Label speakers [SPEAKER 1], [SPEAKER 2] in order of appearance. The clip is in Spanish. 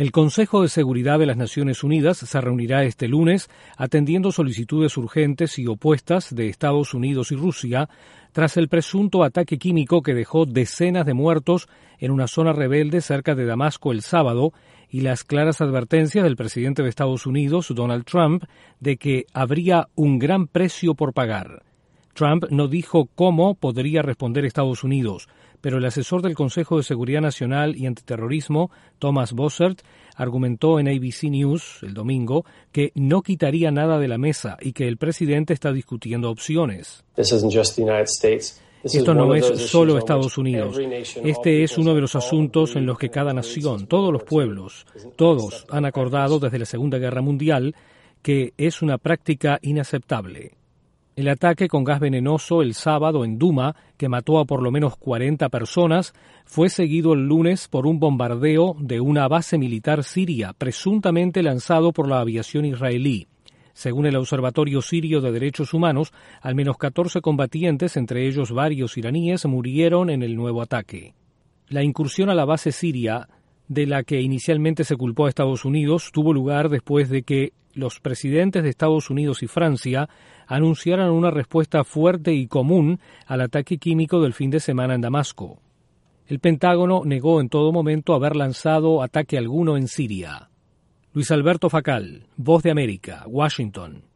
[SPEAKER 1] El Consejo de Seguridad de las Naciones Unidas se reunirá este lunes atendiendo solicitudes urgentes y opuestas de Estados Unidos y Rusia tras el presunto ataque químico que dejó decenas de muertos en una zona rebelde cerca de Damasco el sábado y las claras advertencias del presidente de Estados Unidos, Donald Trump, de que habría un gran precio por pagar. Trump no dijo cómo podría responder Estados Unidos, pero el asesor del Consejo de Seguridad Nacional y Antiterrorismo, Thomas Bossert, argumentó en ABC News el domingo que no quitaría nada de la mesa y que el presidente está discutiendo opciones. Esto no es solo Estados Unidos. Este es uno de los asuntos en los que cada nación, todos los pueblos, todos han acordado desde la Segunda Guerra Mundial que es una práctica inaceptable. El ataque con gas venenoso el sábado en Duma, que mató a por lo menos 40 personas, fue seguido el lunes por un bombardeo de una base militar siria, presuntamente lanzado por la aviación israelí. Según el Observatorio Sirio de Derechos Humanos, al menos 14 combatientes, entre ellos varios iraníes, murieron en el nuevo ataque. La incursión a la base siria, de la que inicialmente se culpó a Estados Unidos, tuvo lugar después de que los presidentes de Estados Unidos y Francia anunciaran una respuesta fuerte y común al ataque químico del fin de semana en Damasco. El Pentágono negó en todo momento haber lanzado ataque alguno en Siria. Luis Alberto Facal, Voz de América, Washington.